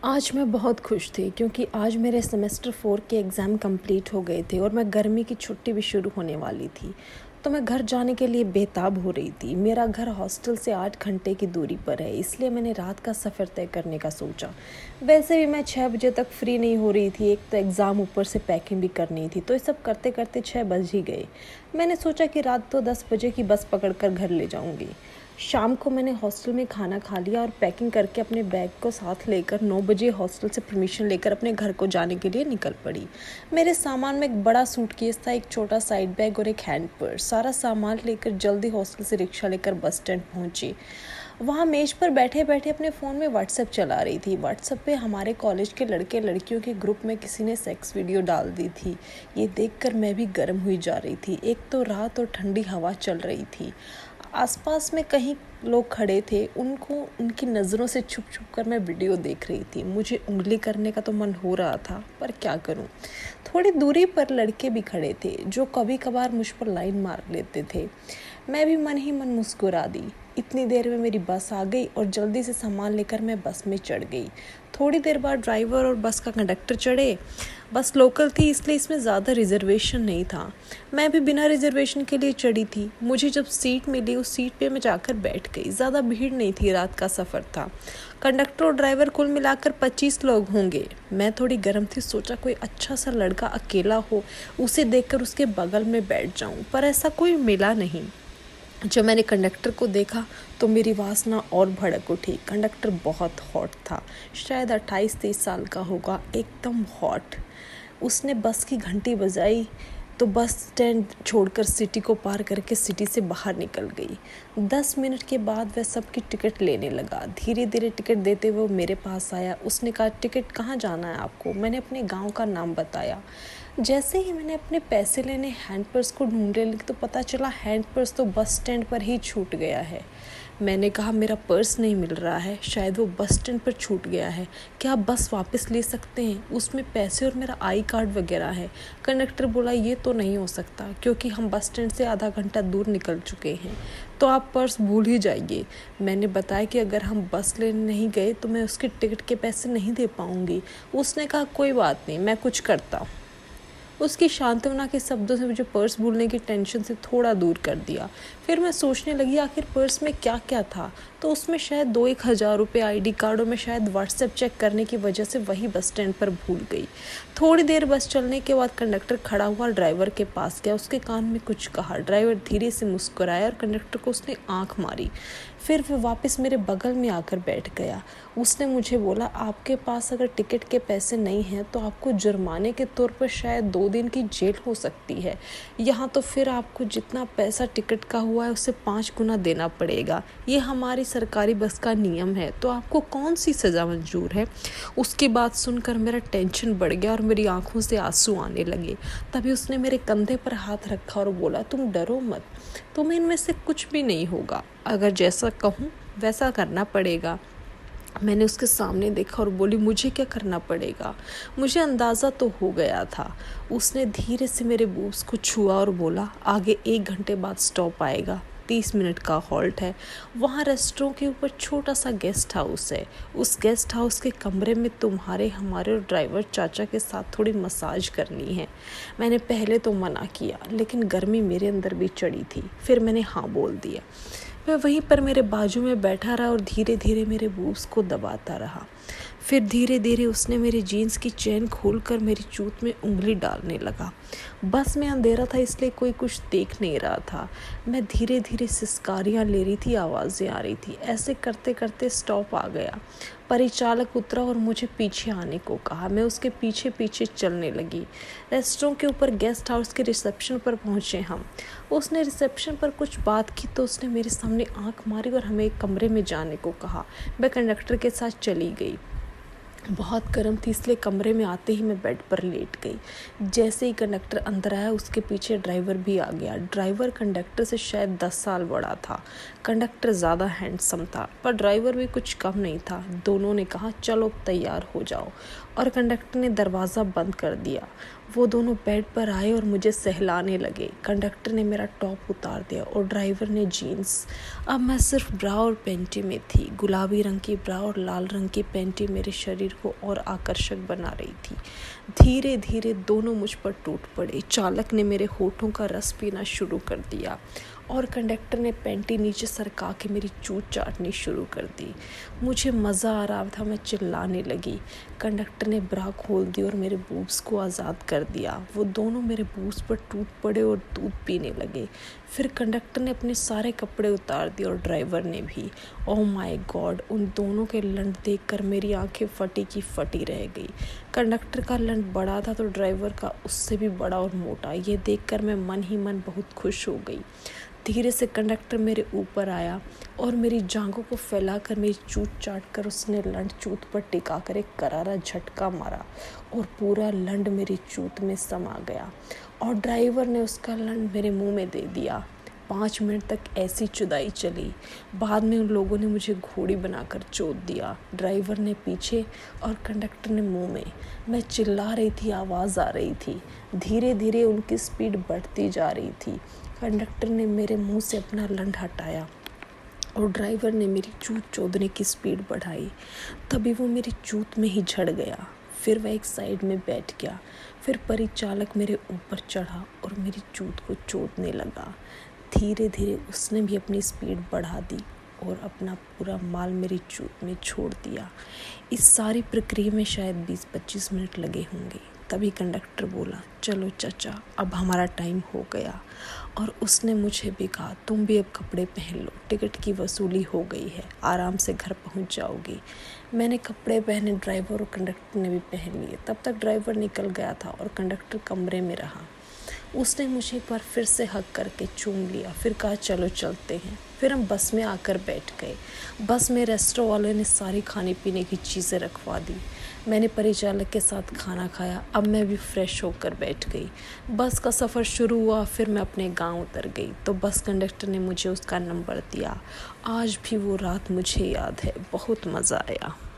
आज मैं बहुत खुश थी क्योंकि आज मेरे सेमेस्टर 4 के एग्ज़ाम कंप्लीट हो गए थे और मैं गर्मी की छुट्टी भी शुरू होने वाली थी। तो मैं घर जाने के लिए बेताब हो रही थी। मेरा घर हॉस्टल से 8 घंटे की दूरी पर है, इसलिए मैंने रात का सफ़र तय करने का सोचा। वैसे भी मैं 6 बजे तक फ्री नहीं हो रही थी, एक तो एग्ज़ाम ऊपर से पैकिंग भी करनी थी, तो ये सब करते करते 6 बज ही गए। मैंने सोचा कि रात तो 10 बजे की बस पकड़कर घर ले जाऊँगी। शाम को मैंने हॉस्टल में खाना खा लिया और पैकिंग करके अपने बैग को साथ लेकर 9 बजे हॉस्टल से परमिशन लेकर अपने घर को जाने के लिए निकल पड़ी। मेरे सामान में एक बड़ा सूटकेस था, एक छोटा साइड बैग और एक हैंड पर्स। सारा सामान लेकर जल्दी हॉस्टल से रिक्शा लेकर बस स्टैंड पहुंची। वहाँ मेज पर बैठे बैठे अपने फ़ोन में व्हाट्सएप चला रही थी। व्हाट्सएप पे हमारे कॉलेज के लड़के लड़कियों के ग्रुप में किसी ने सेक्स वीडियो डाल दी थी। ये देखकर मैं भी गर्म हुई जा रही थी। एक तो रात और ठंडी हवा चल रही थी। आसपास में कहीं लोग खड़े थे, उनकी नज़रों से छुप छुप कर मैं वीडियो देख रही थी। मुझे उंगली करने का तो मन हो रहा था, पर क्या करूं। थोड़ी दूरी पर लड़के भी खड़े थे जो कभी कभार मुझ पर लाइन मार लेते थे। मैं भी मन ही मन मुस्कुरा दी। इतनी देर में मेरी बस आ गई और जल्दी से सामान लेकर मैं बस में चढ़ गई। थोड़ी देर बाद ड्राइवर और बस का कंडक्टर चढ़े। बस लोकल थी, इसलिए इसमें ज़्यादा रिजर्वेशन नहीं था। मैं भी बिना रिजर्वेशन के लिए चढ़ी थी। मुझे जब सीट मिली उस सीट पे मैं जाकर बैठ गई। ज़्यादा भीड़ नहीं थी, रात का सफ़र था। कंडक्टर और ड्राइवर कुल मिलाकर 25 लोग होंगे। मैं थोड़ी गर्म थी, सोचा कोई अच्छा सा लड़का अकेला हो, उसे देखकर उसके बगल में बैठ जाऊं, पर ऐसा कोई मिला नहीं। जब मैंने कंडक्टर को देखा तो मेरी वासना और भड़क उठी। कंडक्टर बहुत हॉट था, शायद 28-30 साल का होगा, एकदम हॉट। उसने बस की घंटी बजाई तो बस स्टैंड छोड़कर सिटी को पार करके सिटी से बाहर निकल गई। 10 मिनट के बाद वह सबकी टिकट लेने लगा। धीरे धीरे टिकट देते हुए वो मेरे पास आया। उसने कहा, टिकट कहाँ जाना है आपको? मैंने अपने गांव का नाम बताया। जैसे ही मैंने अपने पैसे लेने हैंड पर्स को ढूंढने लगी तो पता चला हैंड पर्स तो बस स्टैंड पर ही छूट गया है। मैंने कहा, मेरा पर्स नहीं मिल रहा है, शायद वो बस स्टैंड पर छूट गया है, क्या आप बस वापस ले सकते हैं? उसमें पैसे और मेरा आई कार्ड वगैरह है। कंडक्टर बोला, ये तो नहीं हो सकता क्योंकि हम बस स्टैंड से आधा घंटा दूर निकल चुके हैं, तो आप पर्स भूल ही जाइए। मैंने बताया कि अगर हम बस लेने नहीं गए तो मैं उसके टिकट के पैसे नहीं दे पाऊँगी। उसने कहा, कोई बात नहीं, मैं कुछ करता। उसकी सांत्वना के शब्दों से मुझे पर्स भूलने की टेंशन से थोड़ा दूर कर दिया। फिर मैं सोचने लगी आखिर पर्स में क्या क्या था, तो उसमें शायद 2-1 हज़ार रुपये आईडी कार्ड और मैं शायद व्हाट्सएप चेक करने की वजह से वही बस स्टैंड पर भूल गई। थोड़ी देर बस चलने के बाद कंडक्टर खड़ा हुआ ड्राइवर के पास गया, उसके कान में कुछ कहा। ड्राइवर धीरे से मुस्कुराया और कंडक्टर को उसने आंख मारी। फिर वह वापस मेरे बगल में आकर बैठ गया। उसने मुझे बोला, आपके पास अगर टिकट के पैसे नहीं हैं तो आपको जुर्माने के तौर पर शायद 2 दिन की जेल हो सकती है। यहाँ तो फिर आपको जितना पैसा टिकट का हुआ है उससे 5 गुना देना पड़ेगा। ये हमारी सरकारी बस का नियम है, तो आपको कौन सी सज़ा मंजूर है? उसकी बात सुनकर मेरा टेंशन बढ़ गया और मेरी आंखों से आंसू आने लगे। तभी उसने मेरे कंधे पर हाथ रखा और बोला, तुम डरो मत, तुम्हें इनमें से कुछ भी नहीं होगा। अगर जैसा कहूँ वैसा करना पड़ेगा। मैंने उसके सामने देखा और बोली, मुझे क्या करना पड़ेगा? मुझे अंदाज़ा तो हो गया था। उसने धीरे से मेरे बूब्स को छुआ और बोला, आगे 1 घंटे बाद स्टॉप आएगा, 30 मिनट का हॉल्ट है। वहाँ रेस्टोरेंट के ऊपर छोटा सा गेस्ट हाउस है। उस गेस्ट हाउस के कमरे में तुम्हारे, हमारे और ड्राइवर चाचा के साथ थोड़ी मसाज करनी है। मैंने पहले तो मना किया, लेकिन गर्मी मेरे अंदर भी चढ़ी थी। फिर मैंने हाँ बोल दिया। वह वहीं पर मेरे बाजू में बैठा रहा और धीरे धीरे मेरे बूब्स को दबाता रहा। फिर धीरे धीरे उसने मेरे जीन्स की चेन खोलकर मेरी चूत में उंगली डालने लगा। बस में अंधेरा था, इसलिए कोई कुछ देख नहीं रहा था। मैं धीरे धीरे सिसकारियाँ ले रही थी, आवाज़ें आ रही थी। ऐसे करते करते स्टॉप आ गया। परिचालक उतरा और मुझे पीछे आने को कहा। मैं उसके पीछे पीछे चलने लगी। रेस्टोरेंट के ऊपर गेस्ट हाउस के रिसेप्शन पर पहुंचे हम। उसने रिसेप्शन पर कुछ बात की तो उसने मेरे सामने आंख मारी और हमें एक कमरे में जाने को कहा। मैं कंडक्टर के साथ चली गई। बहुत गर्म थी, इसलिए कमरे में आते ही मैं बेड पर लेट गई। जैसे ही कंडक्टर अंदर आया उसके पीछे ड्राइवर भी आ गया। ड्राइवर कंडक्टर से शायद 10 साल बड़ा था। कंडक्टर ज़्यादा हैंडसम था, पर ड्राइवर भी कुछ कम नहीं था। दोनों ने कहा, चलो तैयार हो जाओ, और कंडक्टर ने दरवाज़ा बंद कर दिया। वो दोनों बेड पर आए और मुझे सहलाने लगे। कंडक्टर ने मेरा टॉप उतार दिया और ड्राइवर ने जीन्स। अब मैं सिर्फ ब्रा और पैंटी में थी। गुलाबी रंग की ब्रा और लाल रंग की पैंटी मेरे शरीर शरीर को और आकर्षक बना रही थी। धीरे धीरे दोनों मुझ पर टूट पड़े। चालक ने मेरे होठों का रस पीना शुरू कर दिया और कंडक्टर ने पैंटी नीचे सरका के मेरी चूत चाटनी शुरू कर दी। मुझे मज़ा आ रहा था, मैं चिल्लाने लगी। कंडक्टर ने ब्रा खोल दी और मेरे बूब्स को आज़ाद कर दिया। वो दोनों मेरे बूब्स पर टूट पड़े और दूध पीने लगे। फिर कंडक्टर ने अपने सारे कपड़े उतार दिए और ड्राइवर ने भी। ओह माय गॉड, उन दोनों के लंड देखकर मेरी आंखें फटी की फटी रह गई। कंडक्टर का लंड बड़ा था तो ड्राइवर का उससे भी बड़ा और मोटा। ये देखकर मैं मन ही मन बहुत खुश हो गई। धीरे से कंडक्टर मेरे ऊपर आया और मेरी जांघों को फैलाकर मेरी चूत चाट कर उसने लंड चूत पर टिकाकर एक करारा झटका मारा और पूरा लंड मेरी चूत में समा गया और ड्राइवर ने उसका लंड मेरे मुंह में दे दिया। 5 मिनट तक ऐसी जुदाई चली। बाद में उन लोगों ने मुझे घोड़ी बनाकर चोट दिया। ड्राइवर ने पीछे और कंडक्टर ने मुंह में। मैं चिल्ला रही थी, आवाज़ आ रही थी। धीरे धीरे उनकी स्पीड बढ़ती जा रही थी। कंडक्टर ने मेरे मुंह से अपना लंड हटाया और ड्राइवर ने मेरी चूत चोदने की स्पीड बढ़ाई। तभी वो मेरी चूत में ही झड़ गया। फिर वह एक साइड में बैठ गया। फिर परिचालक मेरे ऊपर चढ़ा और मेरी चूत को चोदने लगा। धीरे धीरे उसने भी अपनी स्पीड बढ़ा दी और अपना पूरा माल मेरी चूत में छोड़ दिया। इस सारी प्रक्रिया में शायद 20-25 मिनट लगे होंगे। तभी कंडक्टर बोला, चलो चाचा, अब हमारा टाइम हो गया। और उसने मुझे भी कहा, तुम भी अब कपड़े पहन लो, टिकट की वसूली हो गई है, आराम से घर पहुंच जाओगी। मैंने कपड़े पहने, ड्राइवर और कंडक्टर ने भी पहन लिए। तब तक ड्राइवर निकल गया था और कंडक्टर कमरे में रहा। उसने मुझे एक बार फिर से हक करके चूम लिया। फिर कहा, चलो चलते हैं। फिर हम बस में आकर बैठ गए। बस में रेस्टोरेंट वाले ने सारी खाने पीने की चीज़ें रखवा दी। मैंने परिचालक के साथ खाना खाया। अब मैं भी फ्रेश होकर बैठ गई। बस का सफ़र शुरू हुआ। फिर मैं अपने गांव उतर गई तो बस कंडक्टर ने मुझे उसका नंबर दिया। आज भी वो रात मुझे याद है। बहुत मज़ा आया।